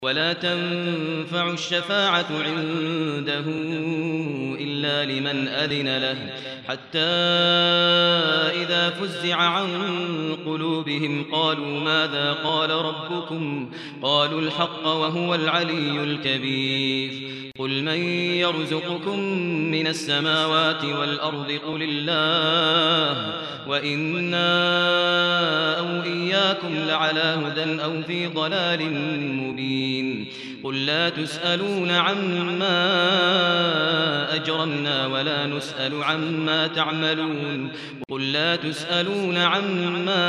ولا تنفع الشفاعة عنده إلا لمن أذن له حتى إذا فزع عن قلوبهم قالوا ماذا قال ربكم قالوا الحق وهو العلي الكبير قل من يرزقكم من السماوات والأرض قل الله وإنا أو إياكم لعلى هدى أو في ضلال مبين قل لا تسألون عما أجرمنا ولا نسأل عما تعملون قل لا تسألون عما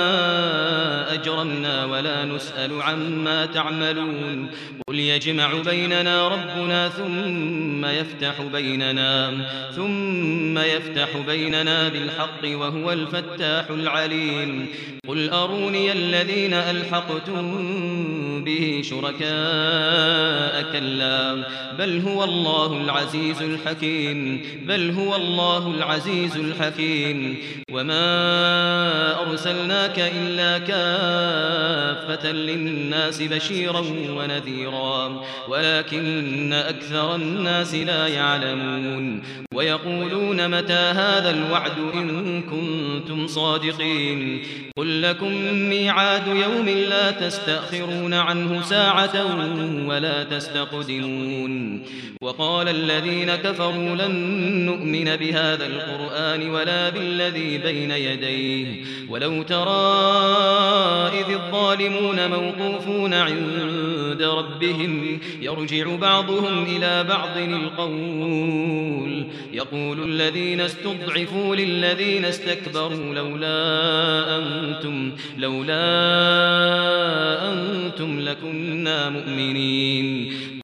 أجرمنا ولا نسأل عما تعملون قل يجمع بيننا ربنا ثم يفتح بيننا بالحق وهو الفتاح العليم قل أروني الذين ألحقتم به شركاء كلا بل هو الله العزيز الحكيم وما أرسلناك إلا كافة للناس بشيرا ونذيرا ولكن أكثر الناس لا يعلمون ويقولون متى هذا الوعد إن كنتم صادقين قل لكم ميعاد يوم لا تستأخرون عنه ساعة ولا تستقدمون وقال الذين كفروا لن نؤمن بهذا القرآن ولا بالذي بين يديه ولو ترى إذ الظالمون موقوفون عند ربهم يرجع بعضهم إلى بعض القول يقول الذين استضعفوا للذين استكبروا لولا أنتم لكنا مؤمنين